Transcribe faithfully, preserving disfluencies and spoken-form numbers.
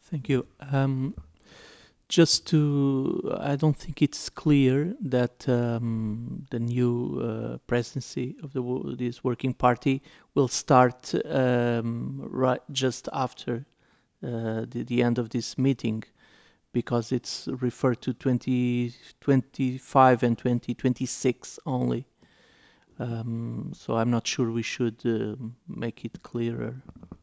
Thank you. Um, just to, I don't think it's clear that um, the new uh, presidency of the wo- this working party will start um, right just after uh, the, the end of this meeting, because it's referred to twenty twenty-five and twenty twenty-six only. Um, so I'm not sure we should uh, make it clearer.